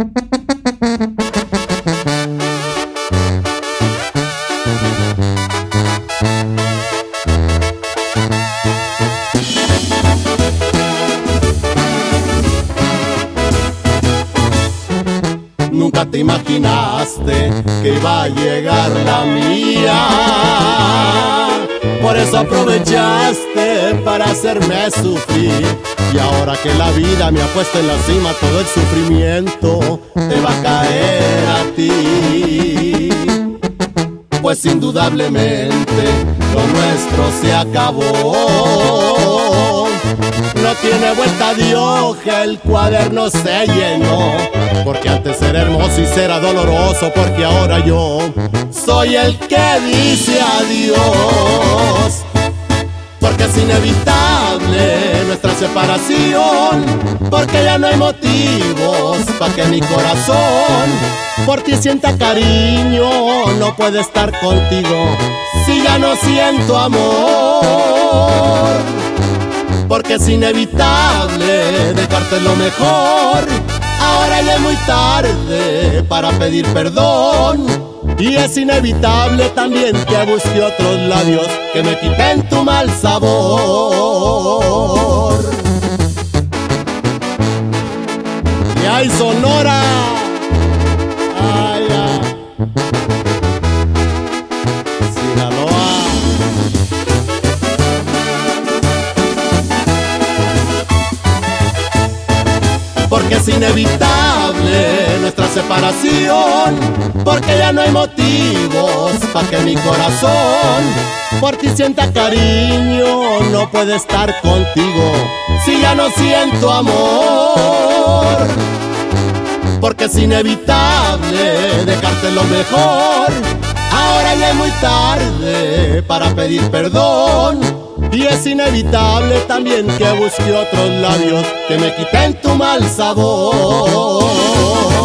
Nunca te imaginaste que iba a llegar la mía, por eso aprovechaste para hacerme sufrir. Y ahora que la vida me ha puesto en la cima, todo el sufrimiento te va a caer a ti. Pues indudablemente lo nuestro se acabó. No tiene vuelta de hoja, el cuaderno se llenó. Porque antes era hermoso y será doloroso, porque ahora yo soy el que dice adiós. Porque es inevitable nuestra separación, porque ya no hay motivos para que mi corazón por ti sienta cariño. No puede estar contigo si ya no siento amor. Porque es inevitable dejarte lo mejor. Ahora ya es muy tarde para pedir perdón. Y es inevitable también que busque otros labios que me quiten tu mal sabor. Y ay, Sonora, ay, ay. Sinaloa. Porque es inevitable nuestra separación, porque ya no hay motivos para que mi corazón por ti sienta cariño. No puede estar contigo si ya no siento amor. Porque es inevitable dejarte lo mejor. Ahora ya es muy tarde para pedir perdón. Y es inevitable también que busque otros labios que me quiten tu mal sabor.